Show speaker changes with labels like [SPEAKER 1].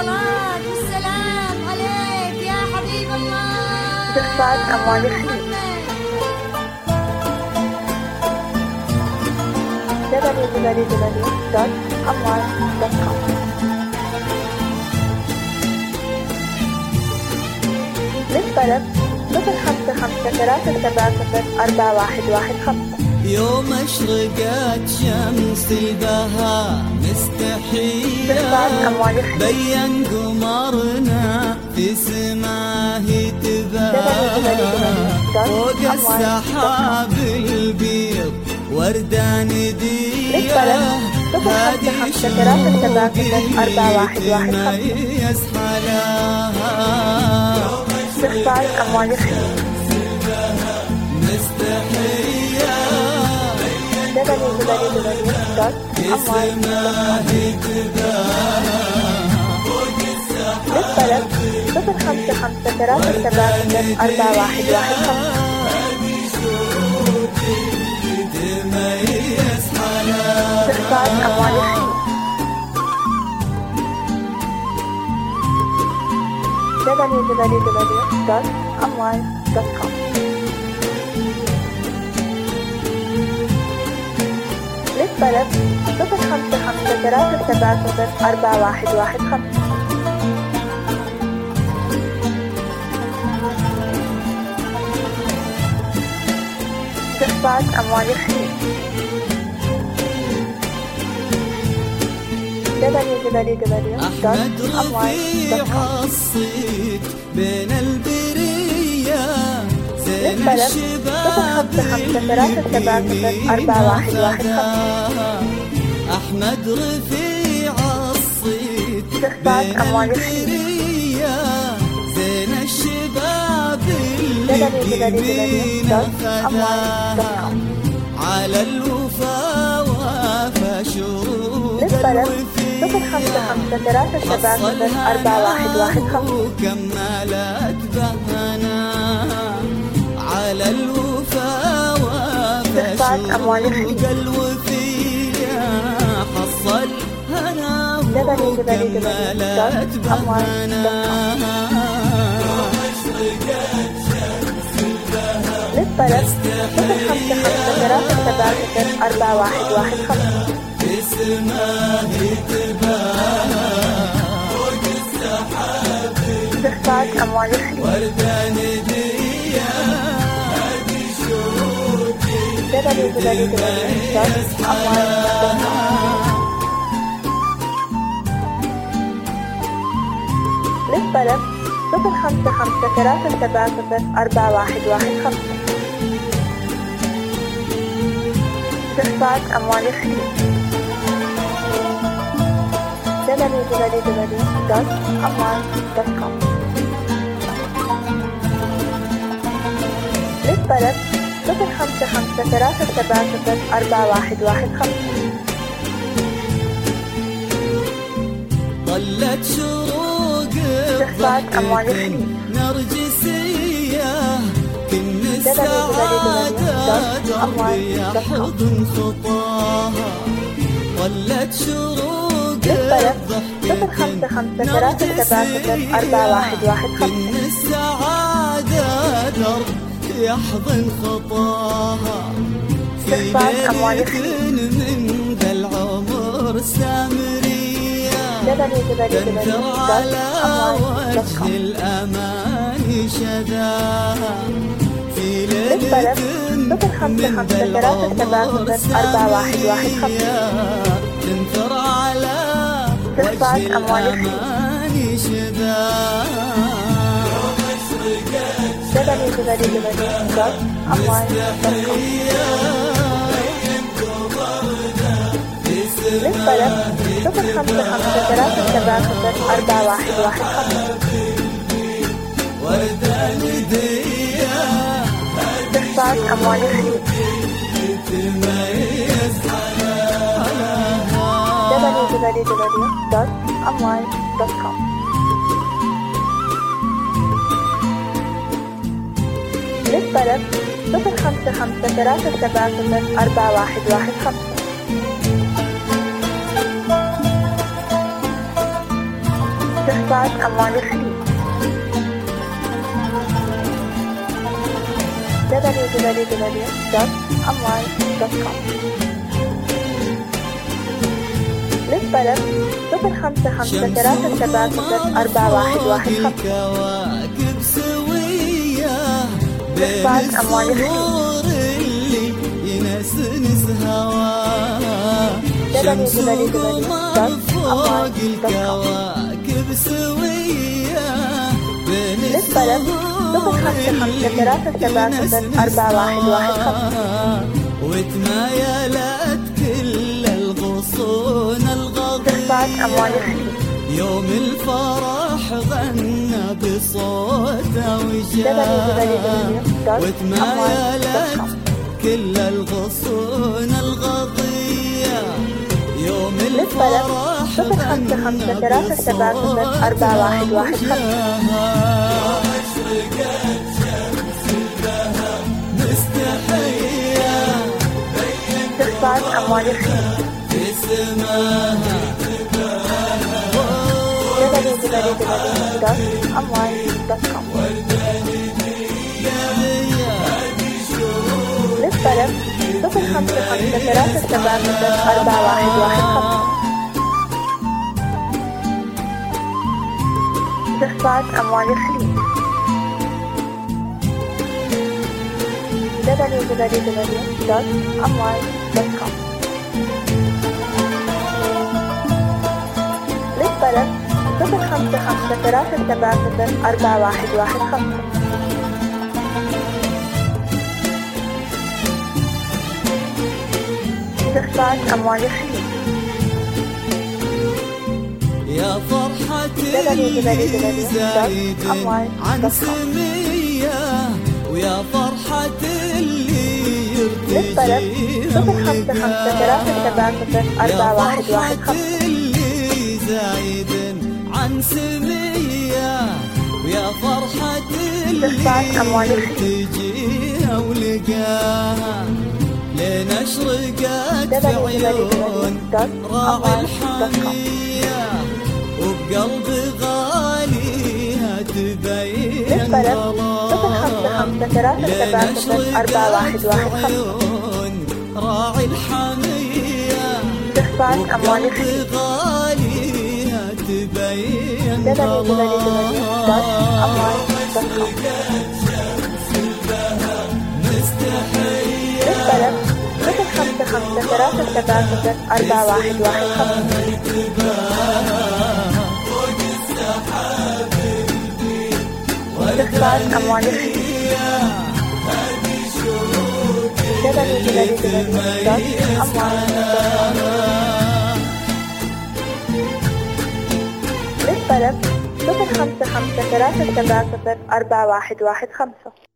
[SPEAKER 1] الصلاة والسلام عليك يا حبيب الله.
[SPEAKER 2] تخفات أموال الخليج www.amwal.com. للطلب 0553704115.
[SPEAKER 3] يوم اشرقت شمس البهاء مستحية بين قمرنا في سماه تباهى فوق السحاب البيض وردان دية هادي شوق يتميز حلاها.
[SPEAKER 2] استخفاف أموال الخليج
[SPEAKER 3] مستحية
[SPEAKER 2] للطلب 0553704115. استخفاف أموال الخليج www.amwal.com. للطلب 0553704115. استخفاف أموال الخليج
[SPEAKER 3] أحمد رفيع الصيت بين البرية زين الشباب أحمد رفيع الصيت بين البرية زين الشباب اللي فداها على الوفا وافى شروق الوفي وكملت بهنا على الوفا وافى شروق الوفي حصل هنا وكملت بهنا.
[SPEAKER 2] للطلب 0553704115.
[SPEAKER 3] اسمه تباهى فوق السحاب
[SPEAKER 2] استخفاف أموال الخليج
[SPEAKER 3] وردان دية هادي شوقي
[SPEAKER 2] www.amwal.com. للطلب 0553704115. استخفاف أموال الخليج www.amwal.com. للطلب 0553704115.
[SPEAKER 3] ظلت شروق
[SPEAKER 2] استخفاف أموال الخليج
[SPEAKER 3] نرجسية كن السعادة دربي يحضن خطاها ظلت شروق
[SPEAKER 2] للطلب
[SPEAKER 3] الضحك كن السعادة درب يحضن خطاها في بيت من ذا العمر سامرية تنثر على وجه الأمان شداها في ليلة من ذا العمر سامرية تنثر على وجه الأمان شداها
[SPEAKER 2] للطلب 0553704115. استخفاف أموال الخليج www.amwal.com. للطلب 0553704115. استخفاف أموال الخليج www.amwal.com للطلب 055
[SPEAKER 3] الكواكب سوية بين
[SPEAKER 2] أموال
[SPEAKER 3] السرور اللي ينسنس هواه شمس وقمر فوق الكواكب سوية بين السرور اللي ينسنس هواه وتمايلت كل الغصون الغضية يوم الفرح غنى بصوته وجاه وتمايلت كل الغصون الغضية يوم الفرح غنى بصوته وجاه أشرقت شمس الذهب مستحية
[SPEAKER 2] استخفاف أموال الخليج
[SPEAKER 3] في سماها
[SPEAKER 2] www.amwal.com للطلب 055 استخفاف أموال الخليج www.amwal.com للطلب 055 استخفاف أموال الخليج
[SPEAKER 3] يا فرحة اللي زايد عن سمية ويا فرحة اللي
[SPEAKER 2] للطلب
[SPEAKER 3] يرتجي
[SPEAKER 2] 055
[SPEAKER 3] يا فرحة اللي زايد عن سمية ويا فرحة اللي يرتجي ولقاها لين أشرقت في عيون راعي الحمية وبقلب غاليها تبين ضلال لين أشرقت في عيون راعي الحمية وبقلب غاليها تبين ضلال أشرقت شمس الذهب مستحية
[SPEAKER 2] للطلب 055 استخفاف أموال الخليج للطلب 055 370 4115